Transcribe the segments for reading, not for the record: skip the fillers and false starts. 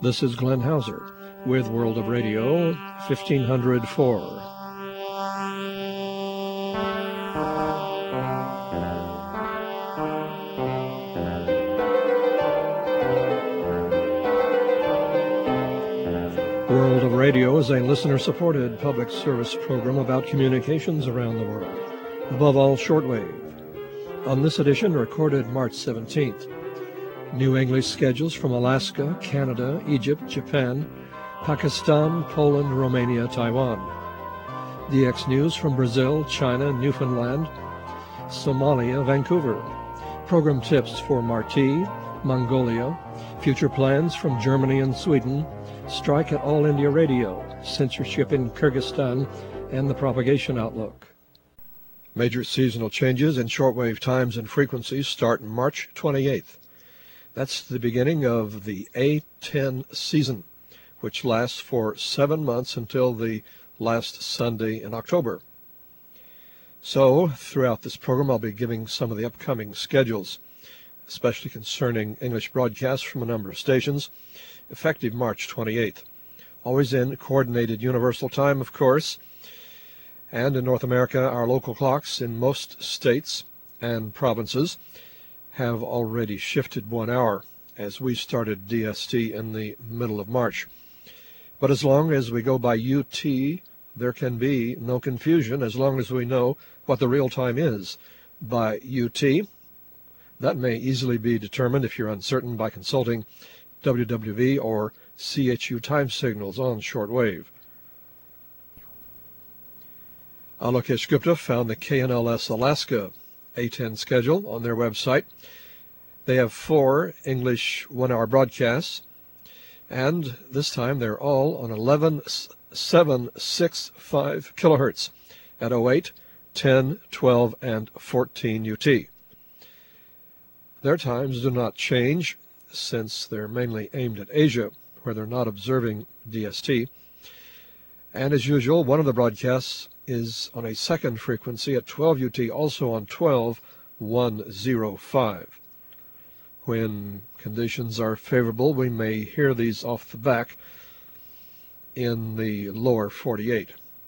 This is Glenn Hauser with World of Radio 1504. World of Radio is a listener-supported public service program about communications around the world, above all shortwave. On this edition, recorded March 17th, new English schedules from Alaska, Canada, Egypt, Japan, Pakistan, Poland, Romania, Taiwan. DX News from Brazil, China, Newfoundland, Somalia, Vancouver. Program tips for Marti, Mongolia, future plans from Germany and Sweden, strike at All India Radio, censorship in Kyrgyzstan, and the propagation outlook. Major seasonal changes in shortwave times and frequencies start March 28th. That's the beginning of the A10 season, which lasts for 7 months until the last Sunday in October. So, throughout this program, I'll be giving some of the upcoming schedules, especially concerning English broadcasts from a number of stations, effective March 28th. Always in Coordinated Universal Time, of course. And in North America, our local clocks in most states and provinces have already shifted 1 hour as we started DST in the middle of March. But as long as we go by UT, there can be no confusion as long as we know what the real time is by UT. That may easily be determined if you're uncertain by consulting WWV or CHU time signals on shortwave. Alokesh Gupta found the KNLS Alaska A10 schedule on their website. They have 4 English 1-hour broadcasts, and this time they're all on 11.765 kilohertz at 08, 10, 12, and 14 UT. Their times do not change since they're mainly aimed at Asia, where they're not observing DST. And as usual, one of the broadcasts is on a second frequency at 12 UT, also on 12.105. When conditions are favorable, we may hear these off the back in the lower 48.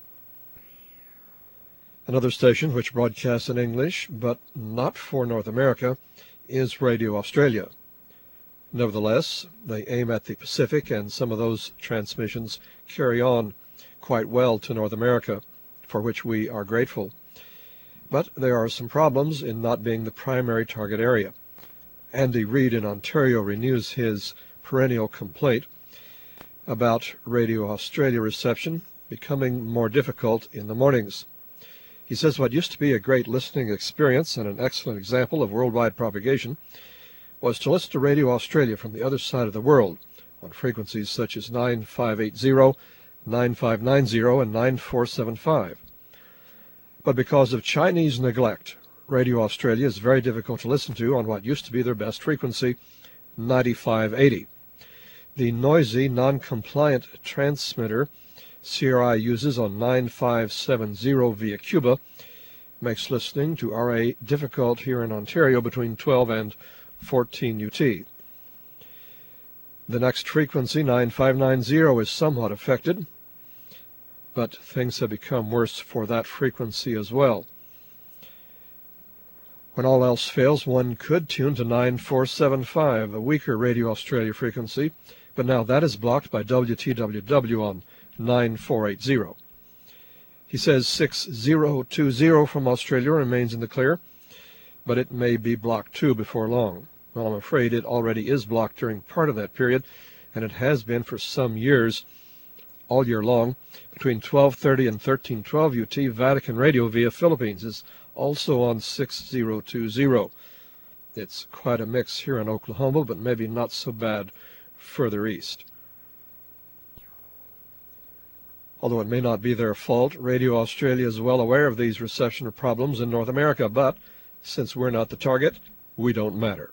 Another station which broadcasts in English, but not for North America, is Radio Australia. Nevertheless, they aim at the Pacific, and some of those transmissions carry on quite well to North America, for which we are grateful. But there are some problems in not being the primary target area. Andy Reid in Ontario renews his perennial complaint about Radio Australia reception becoming more difficult in the mornings. He says what used to be a great listening experience and an excellent example of worldwide propagation was to listen to Radio Australia from the other side of the world on frequencies such as 9580, 9590, and 9475. But because of Chinese neglect, Radio Australia is very difficult to listen to on what used to be their best frequency, 9580. The noisy, non-compliant transmitter CRI uses on 9570 via Cuba makes listening to RA difficult here in Ontario between 12 and 14 UT. The next frequency, 9590, is somewhat affected, but things have become worse for that frequency as well. When all else fails, one could tune to 9475, a weaker Radio Australia frequency, but now that is blocked by WTWW on 9480. He says 6020 from Australia remains in the clear, but it may be blocked too before long. Well, I'm afraid it already is blocked during part of that period, and it has been for some years, all year long. Between 1230 and 1312 UT, Vatican Radio via Philippines is also on 6020. It's quite a mix here in Oklahoma, but maybe not so bad further east. Although it may not be their fault, Radio Australia is well aware of these reception problems in North America, but since we're not the target, we don't matter.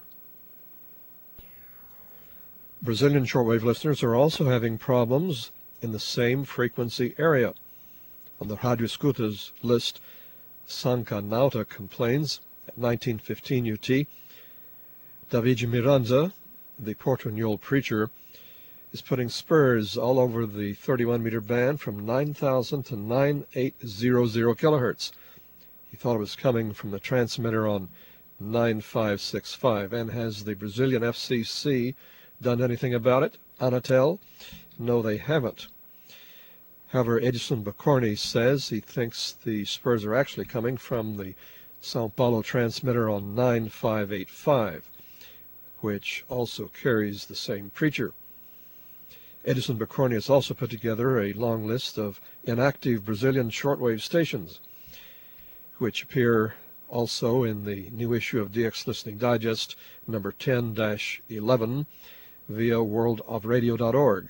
Brazilian shortwave listeners are also having problems in the same frequency area. On the Radio Escutas list, Sanka Nauta complains at 1915 UT. David Miranda, the Portunhol preacher, is putting spurs all over the 31-meter band from 9,000 to 9800 kilohertz. He thought it was coming from the transmitter on 9565. And has the Brazilian FCC done anything about it? Anatel? No, they haven't. However, Edson Bocorni says he thinks the spurs are actually coming from the Sao Paulo transmitter on 9585, which also carries the same preacher. Edson Bocorni has also put together a long list of inactive Brazilian shortwave stations, which appear also in the new issue of DX Listening Digest, number 10-11, via worldofradio.org.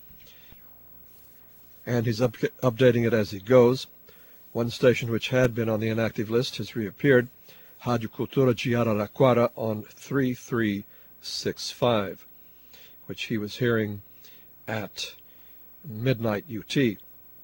And he's updating it as he goes. One station which had been on the inactive list has reappeared, Rádio Cultura de Araraquara on 3365, which he was hearing at midnight UT.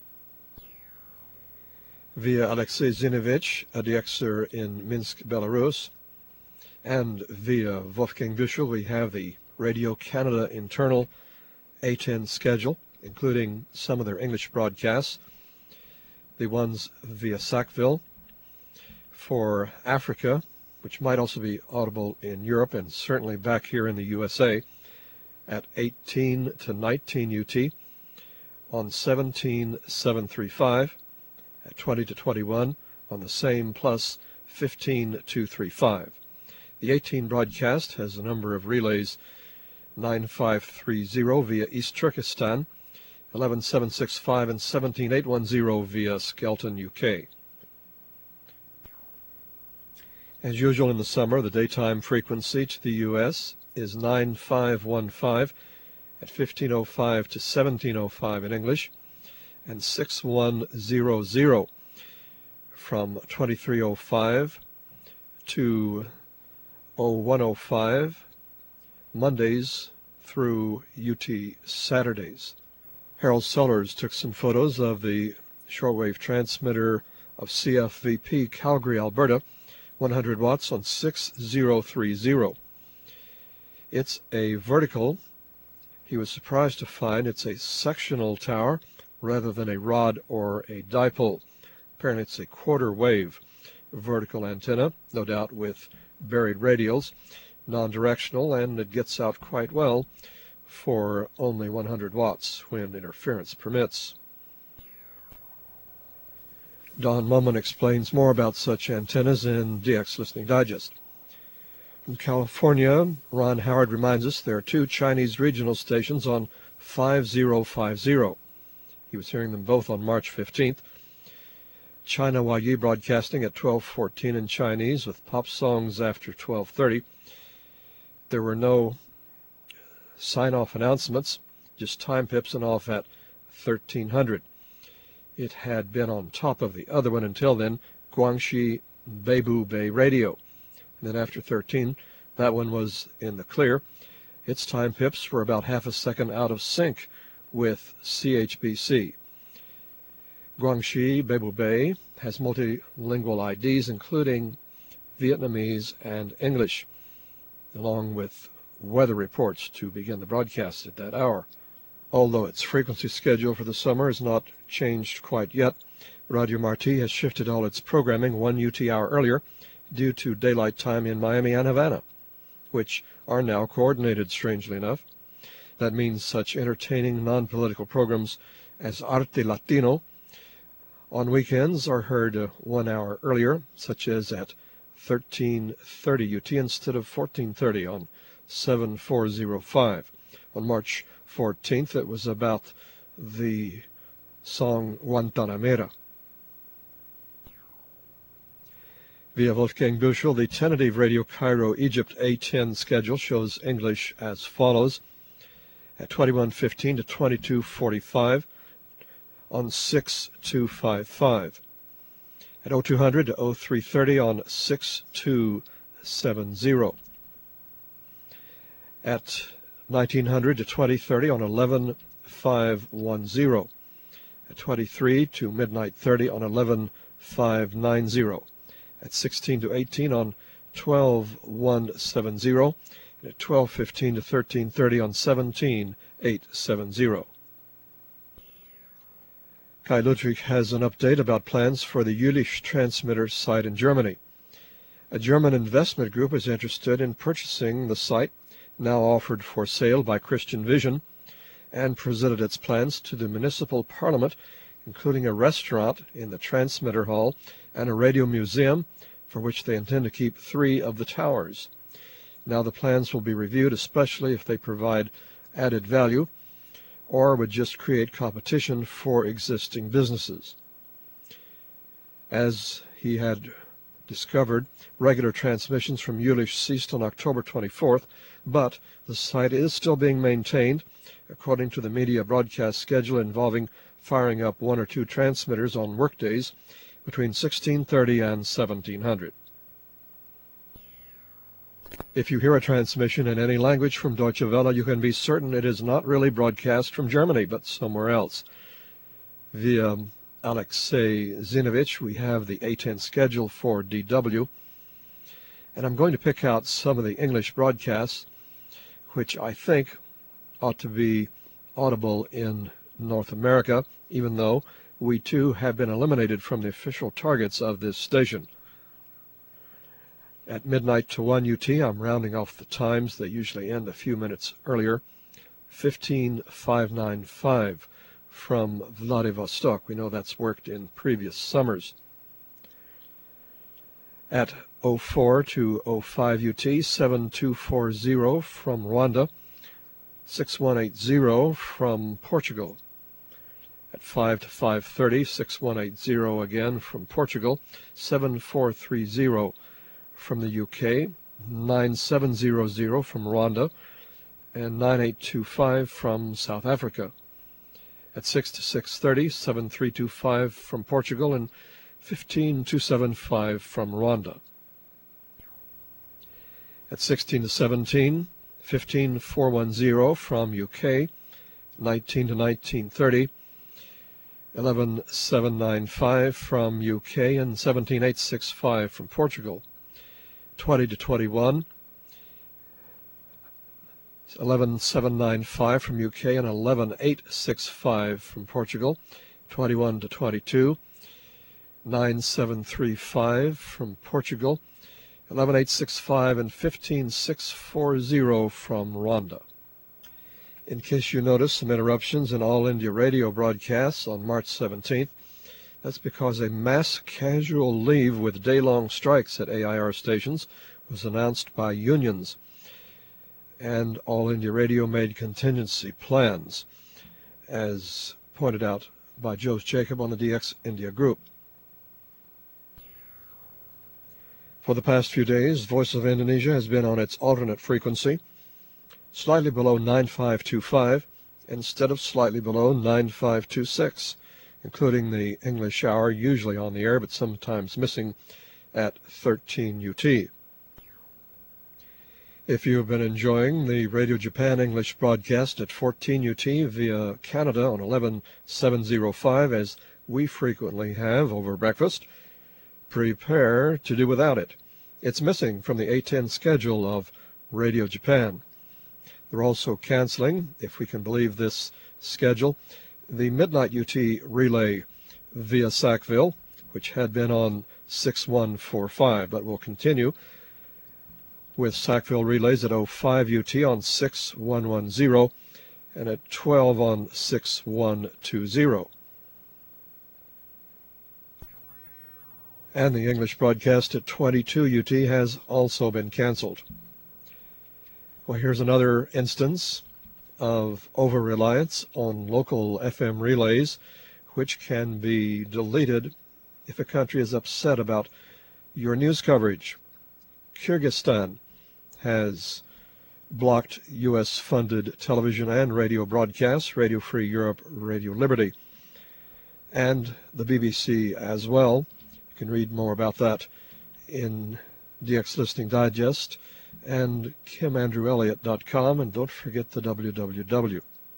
Via Alexei Zinovich, a DXer in Minsk, Belarus, and via Wolfgang Büchel, we have the Radio Canada internal A10 schedule, including some of their English broadcasts, the ones via Sackville. For Africa, which might also be audible in Europe and certainly back here in the USA, at 18 to 19 UT on 17735, at 20 to 21 on the same plus 15235. The 18 broadcast has a number of relays: 9530 via East Turkestan, 11765 and 17810 via Skelton, UK. As usual in the summer, the daytime frequency to the U.S. is 9515 at 1505 to 1705 in English, and 6100 from 2305 to 0105 Mondays through UT Saturdays. Harold Sellers took some photos of the shortwave transmitter of CFVP Calgary, Alberta, 100 watts on 6030. It's a vertical. He was surprised to find it's a sectional tower rather than a rod or a dipole. Apparently it's a quarter wave vertical antenna, no doubt with buried radials, non-directional, and it gets out quite well for only 100 watts when interference permits. Don Mumman explains more about such antennas in DX Listening Digest. From California, Ron Howard reminds us there are two Chinese regional stations on 5050. He was hearing them both on March 15th. China Huayi broadcasting at 12:14 in Chinese with pop songs after 12:30. There were no sign-off announcements, just time pips and off at 1300. It had been on top of the other one until then, Guangxi Beibu Bay Radio. And then after 13, that one was in the clear. Its time pips were about half a second out of sync with CHBC. Guangxi Beibu Bay has multilingual IDs, including Vietnamese and English, along with weather reports to begin the broadcast at that hour. Although its frequency schedule for the summer has not changed quite yet, Radio Marti has shifted all its programming 1 UT hour earlier due to daylight time in Miami and Havana, which are now coordinated, strangely enough. That means such entertaining non-political programs as Arte Latino on weekends are heard 1 hour earlier, such as at 13:30 UT instead of 14:30 on 7405. On March 14th, it was about the song Guantanamera. Via Wolfgang Büchel, the tentative Radio Cairo Egypt A10 schedule shows English as follows: at 21:15 to 22:45 on 6255, at 0200 to 0330 on 6270, at 1900 to 2030 on 11510, at 23 to midnight 30 on 11590, at 16 to 18 on 12170, at 12:15 to 13:30 on 17870. Kai Ludwig has an update about plans for the Jülich transmitter site in Germany. A German investment group is interested in purchasing the site, now offered for sale by Christian Vision, and presented its plans to the municipal parliament, including a restaurant in the transmitter hall and a radio museum, for which they intend to keep 3 of the towers. Now the plans will be reviewed, especially if they provide added value or would just create competition for existing businesses. As he had discovered, regular transmissions from Jülich ceased on October 24th, but the site is still being maintained according to the media broadcast schedule, involving firing up 1 or 2 transmitters on workdays between 1630 and 1700. If you hear a transmission in any language from Deutsche Welle, you can be certain it is not really broadcast from Germany, but somewhere else. Via Alexei Zinovich, we have the A10 schedule for DW, and I'm going to pick out some of the English broadcasts, which I think ought to be audible in North America, even though we too have been eliminated from the official targets of this station. At midnight to 1 UT, I'm rounding off the times. They usually end a few minutes earlier. 15595 from Vladivostok. We know that's worked in previous summers. At 04 to 05 UT, 7240 from Rwanda. 6180 from Portugal. At 5 to 5:30, 6180 again from Portugal. 7430 from the UK, 9700 from Rwanda, and 9825 from South Africa. At 6 to 6:30, 7325 from Portugal and 15275 from Rwanda. At 16 to 17, 15410 from UK, 19 to 1930, 11795 from UK and 17865 from Portugal. 20 to 21, 11795 from UK and 11865 from Portugal. 21 to 22, 9735 from Portugal, 11865 and 15640 from Rwanda. In case you notice some interruptions in All India Radio broadcasts on March 17th, that's because a mass casual leave with day-long strikes at AIR stations was announced by unions, and All India Radio made contingency plans, as pointed out by Jose Jacob on the DX India group. For the past few days, Voice of Indonesia has been on its alternate frequency, slightly below 9525 instead of slightly below 9526. Including the English hour, usually on the air, but sometimes missing at 13 UT. If you have been enjoying the Radio Japan English broadcast at 14 UT via Canada on 11705, as we frequently have over breakfast, prepare to do without it. It's missing from the A10 schedule of Radio Japan. They're also canceling, if we can believe this schedule, the midnight UT relay via Sackville, which had been on 6145, but will continue with Sackville relays at 05 UT on 6110 and at 12 on 6120. And the English broadcast at 22 UT has also been canceled. Well, here's another instance of over-reliance on local FM relays, which can be deleted if a country is upset about your news coverage. Kyrgyzstan has blocked U.S.-funded television and radio broadcasts, Radio Free Europe, Radio Liberty, and the BBC as well. You can read more about that in DX Listening Digest and KimAndrewElliott.com, and don't forget the www.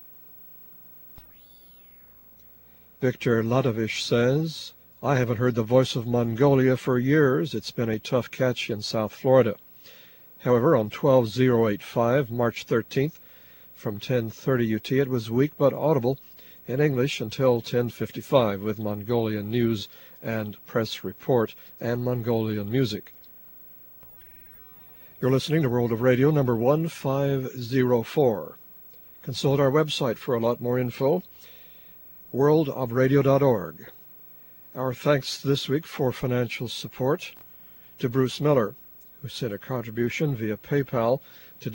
Victor Ladovish says, I haven't heard the voice of Mongolia for years. It's been a tough catch in South Florida. However, on 12085, March 13th, from 10:30 UT, it was weak but audible in English until 10:55 with Mongolian news and press report and Mongolian music. You're listening to World of Radio number 1504. Consult our website for a lot more info, worldofradio.org. Our thanks this week for financial support to Bruce Miller, who sent a contribution via PayPal to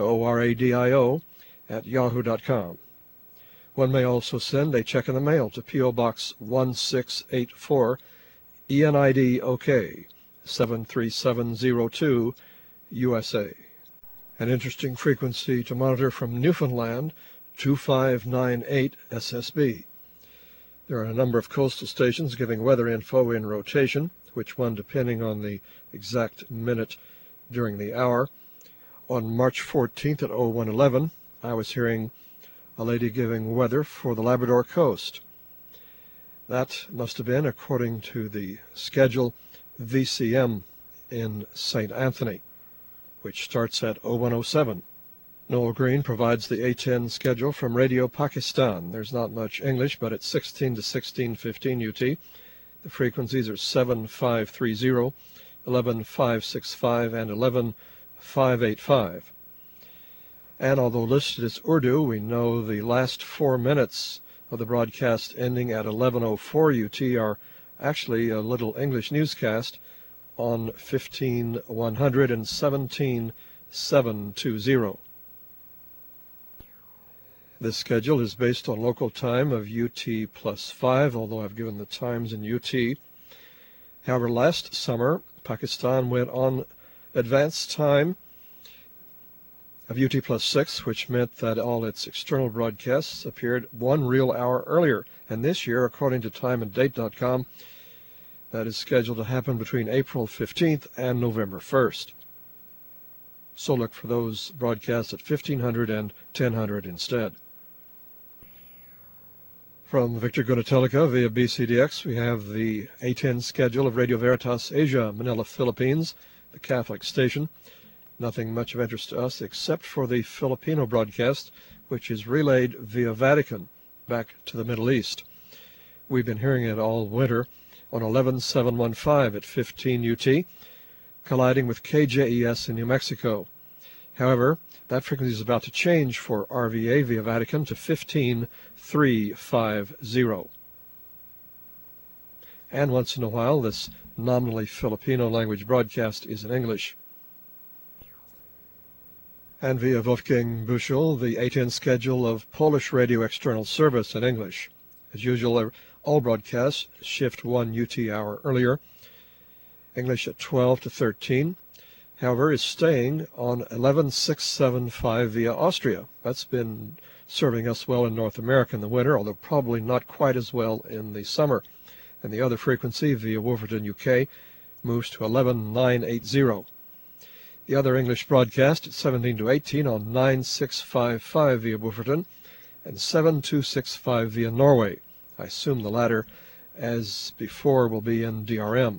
WORADIO@yahoo.com. One may also send a check in the mail to P.O. Box 1684, ENID OK, 73702, USA. An interesting frequency to monitor from Newfoundland, 2598 SSB. There are a number of coastal stations giving weather info in rotation, which one depending on the exact minute during the hour. On March 14th at 0111, I was hearing a lady giving weather for the Labrador coast. That must have been, according to the schedule, VCM in St. Anthony, which starts at 0107. Noel Green provides the A10 schedule from Radio Pakistan. There's not much English, but it's 16 to 16:15 UT. The frequencies are 7530, 11565, and 11585. And although listed as Urdu, we know the last 4 minutes of the broadcast ending at 11:04 UT are actually a little English newscast on 15100 and 17720. This schedule is based on local time of UT plus 5, although I've given the times in UT. However, last summer, Pakistan went on advanced time of UT plus 6, which meant that all its external broadcasts appeared 1 real hour earlier. And this year, according to timeanddate.com, that is scheduled to happen between April 15th and November 1st. So look for those broadcasts at 1500 and 1000 instead. From Victor Gunatelica via BCDX, we have the A10 schedule of Radio Veritas Asia, Manila, Philippines, the Catholic station. Nothing much of interest to us except for the Filipino broadcast, which is relayed via Vatican back to the Middle East. We've been hearing it all winter on 11715 at 15 UT, colliding with KJES in New Mexico. However, that frequency is about to change for RVA via Vatican to 15350. And once in a while, this nominally Filipino language broadcast is in English. And via Wolfgang Buchel, the A10 schedule of Polish Radio External Service in English. As usual, all broadcasts shift 1 UT hour earlier. English at 12 to 13. However, is staying on 11675 via Austria. That's been serving us well in North America in the winter, although probably not quite as well in the summer. And the other frequency via Wolverton, UK, moves to 11980. The other English broadcast at 17 to 18 on 9655 via Wolverton and 7265 via Norway. I assume the latter, as before, will be in DRM.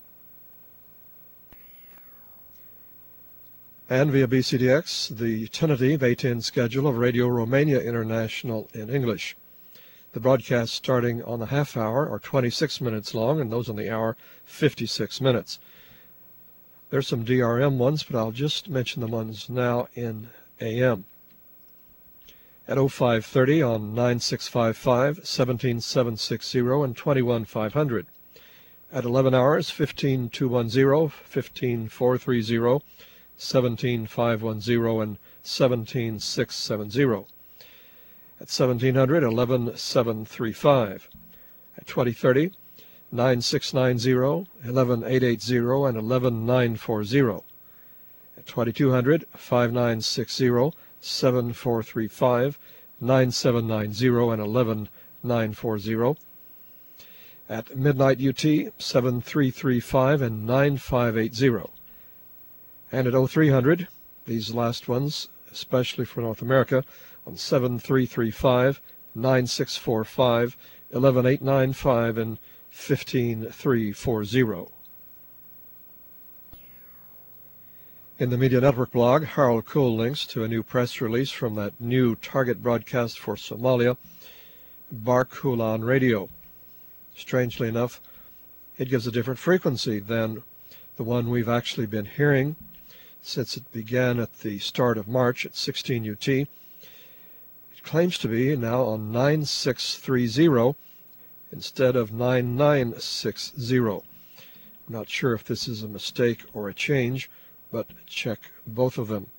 And via BCDX, the tentative A10 schedule of Radio Romania International in English. The broadcasts starting on the half hour are 26 minutes long, and those on the hour, 56 minutes. There's some DRM ones, but I'll just mention the ones now in AM. At 0530 on 9655, 17760, and 21500. At 11 hours, 15210, 15430, 17510, and 17670. At 1700, 11735. At 2030, 9690, 11880, and 11940. At 2200, 5960, 7435, 9790, and 11940. At midnight UT, 7335 and 9580. And at 0300, these last ones, especially for North America, on 7335, 9645, 11895, and 15340. In the Media Network blog, Harold Kuhl links to a new press release from that new target broadcast for Somalia, Barkulan Radio. Strangely enough, it gives a different frequency than the one we've actually been hearing since it began at the start of March at 16 UT. It claims to be now on 9630 instead of 9960. I'm not sure if this is a mistake or a change, but check both of them.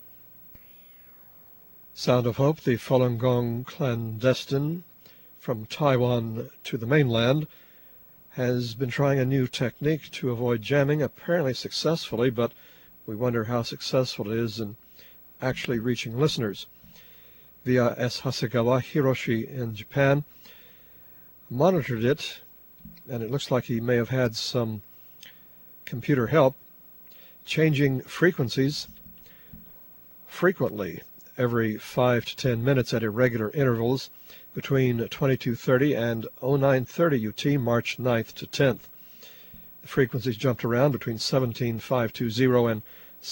Sound of Hope, the Falun Gong clandestine from Taiwan to the mainland, has been trying a new technique to avoid jamming, apparently successfully, but we wonder how successful it is in actually reaching listeners. Via S. Hasegawa Hiroshi in Japan monitored it, and it looks like he may have had some computer help, changing frequencies frequently every 5 to 10 minutes at irregular intervals between 2230 and 0930 UT, March 9th to 10th. The frequencies jumped around between 17520 and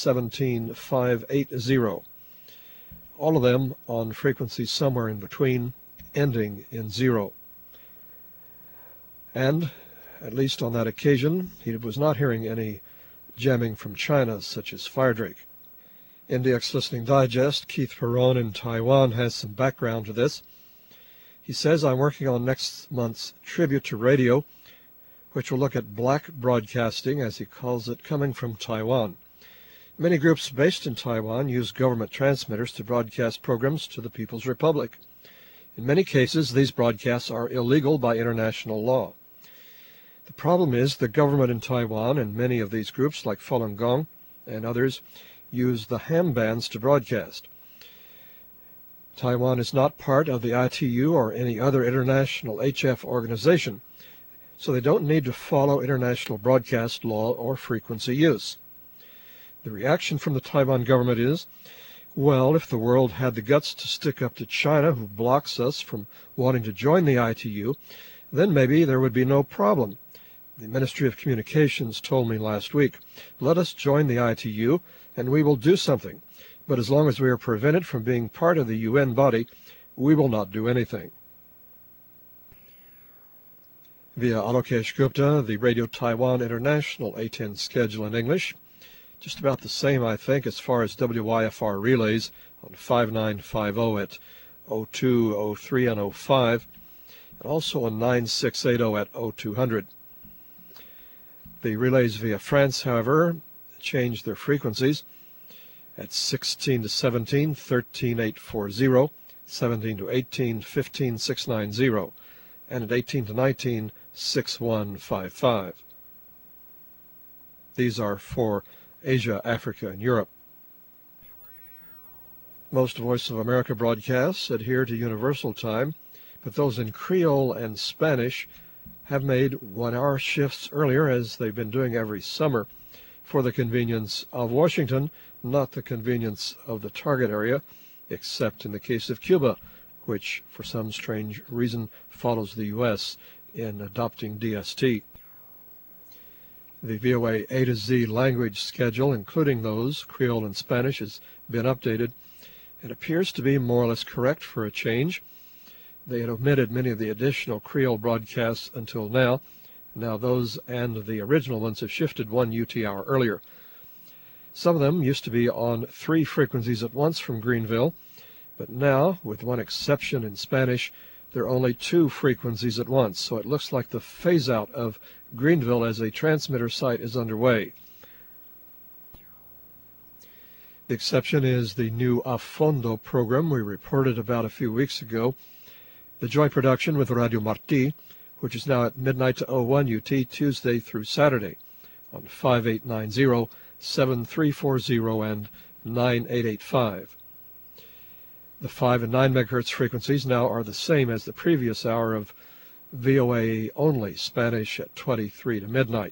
17580, all of them on frequencies somewhere in between, ending in 0. And, at least on that occasion, he was not hearing any jamming from China, such as Firedrake. NDX Listening Digest, Keith Perron in Taiwan has some background to this. He says, I'm working on next month's Tribute to Radio, which will look at black broadcasting, as he calls it, coming from Taiwan. Many groups based in Taiwan use government transmitters to broadcast programs to the People's Republic. In many cases, these broadcasts are illegal by international law. The problem is the government in Taiwan and many of these groups, like Falun Gong and others, use the ham bands to broadcast. Taiwan is not part of the ITU or any other international HF organization, so they don't need to follow international broadcast law or frequency use. The reaction from the Taiwan government is, well, if the world had the guts to stick up to China, who blocks us from wanting to join the ITU, then maybe there would be no problem. The Ministry of Communications told me last week, let us join the ITU and we will do something. But as long as we are prevented from being part of the UN body, we will not do anything. Via Alokesh Gupta, the Radio Taiwan International A10 schedule in English. Just about the same, I think, as far as WYFR relays on 5950 at 02, 03, and 05, and also on 9680 at 0200. The relays via France, however, changed their frequencies. At 16 to 17, 13840, 17 to 18, 15690, and at 18 to 19, 6155. These are for Asia, Africa, and Europe. Most Voice of America broadcasts adhere to Universal Time, but those in Creole and Spanish have made 1-hour shifts earlier, as they've been doing every summer, for the convenience of Washington, not the convenience of the target area, except in the case of Cuba, which for some strange reason follows the U.S. in adopting DST. The VOA A to Z language schedule, including those, Creole and Spanish, has been updated. It appears to be more or less correct for a change. They had omitted many of the additional Creole broadcasts until now. Now those and the original ones have shifted 1 UT hour earlier. Some of them used to be on 3 frequencies at once from Greenville, but now, with one exception in Spanish, there are only 2 frequencies at once, so it looks like the phase-out of Greenville as a transmitter site is underway. The exception is the new A Fondo program we reported about a few weeks ago, the joint production with Radio Marti, which is now at midnight to 01 UT, Tuesday through Saturday, on 5890, 7340, and 9885. The 5 and 9 megahertz frequencies now are the same as the previous hour of VOA only, Spanish at 23 to midnight.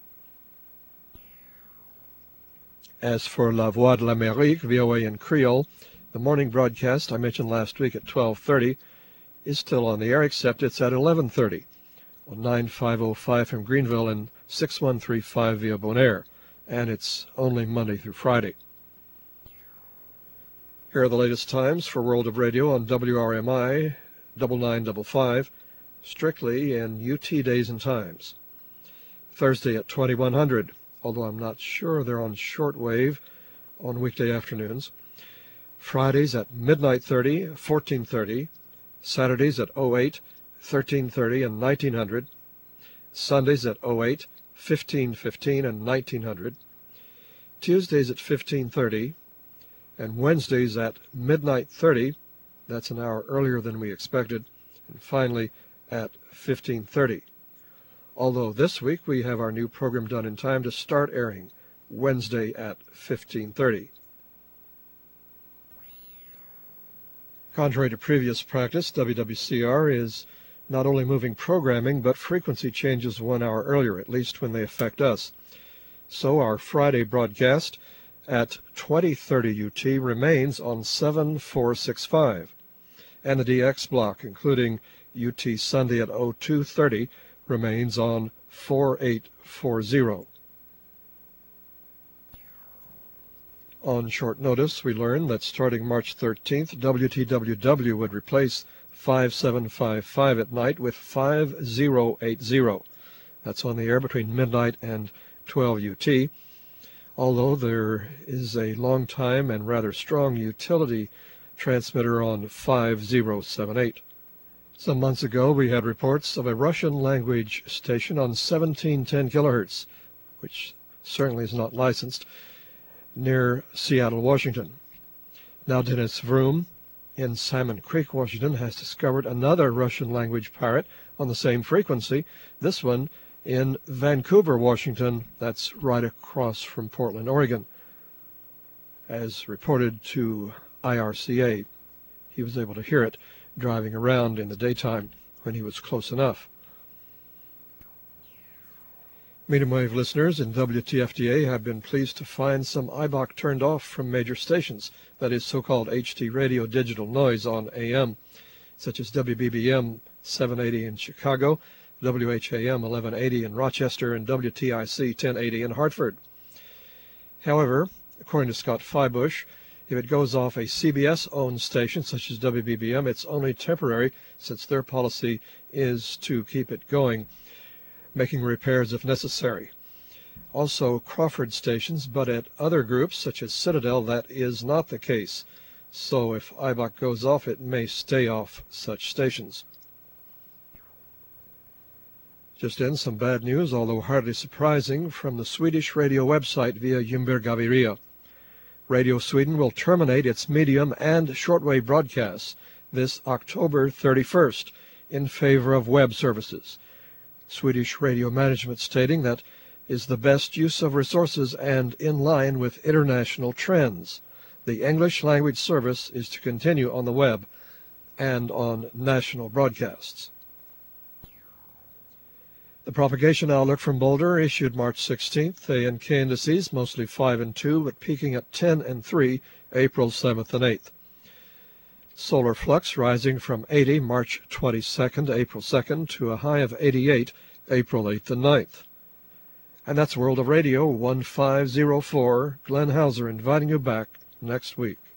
As for La Voix de l'Amérique, VOA in Creole, the morning broadcast I mentioned last week at 12:30 is still on the air, except it's at 11:30 on 9505 from Greenville and 6135 via Bonaire, and it's only Monday through Friday. Here are the latest times for World of Radio on WRMI 9955, strictly in UT days and times. Thursday at 2100, although I'm not sure they're on shortwave on weekday afternoons. Fridays at midnight 30, 1430. Saturdays at 08, 1330 and 1900. Sundays at 08, 1515 and 1900. Tuesdays at 1530. And Wednesdays at midnight 30, that's an hour earlier than we expected, and finally at 1530. Although this week we have our new program done in time to start airing Wednesday at 1530. Contrary to previous practice, WWCR is not only moving programming, but frequency changes 1 hour earlier, at least when they affect us. So our Friday broadcast at 2030 UT remains on 7465, and the DX block, including UT Sunday at 0230, remains on 4840. On short notice, we learned that starting March 13th, WTWW would replace 5755 at night with 5080. That's on the air between midnight and 12 UT. Although there is a long time and rather strong utility transmitter on 5078. Some months ago we had reports of a Russian language station on 1710 kilohertz, which certainly is not licensed, near Seattle, Washington. Now Dennis Vroom in Salmon Creek, Washington, has discovered another Russian language pirate on the same frequency, this one in Vancouver, Washington. That's right across from Portland, Oregon. As reported to IRCA, he was able to hear it driving around in the daytime when he was close enough. Medium wave listeners in WTFDA have been pleased to find some IBOC turned off from major stations, that is so-called HT radio digital noise on AM, such as WBBM 780 in Chicago, WHAM 1180 in Rochester, and WTIC 1080 in Hartford. However, according to Scott Feibush, if it goes off a CBS-owned station such as WBBM, it's only temporary, since their policy is to keep it going, making repairs if necessary. Also Crawford stations, but at other groups such as Citadel, that is not the case. So if IBOC goes off, it may stay off such stations. Just in, some bad news, although hardly surprising, from the Swedish radio website via Ljungberg-Aviria. Radio Sweden will terminate its medium and shortwave broadcasts this October 31st in favor of web services. Swedish radio management stating that is the best use of resources and in line with international trends. The English language service is to continue on the web and on national broadcasts. The propagation outlook from Boulder issued March 16th. A and K indices mostly 5 and 2, but peaking at 10 and 3 April 7th and 8th. Solar flux rising from 80 March 22nd to April 2nd to a high of 88 April 8th and 9th. And that's World of Radio 1504. Glenn Hauser inviting you back next week.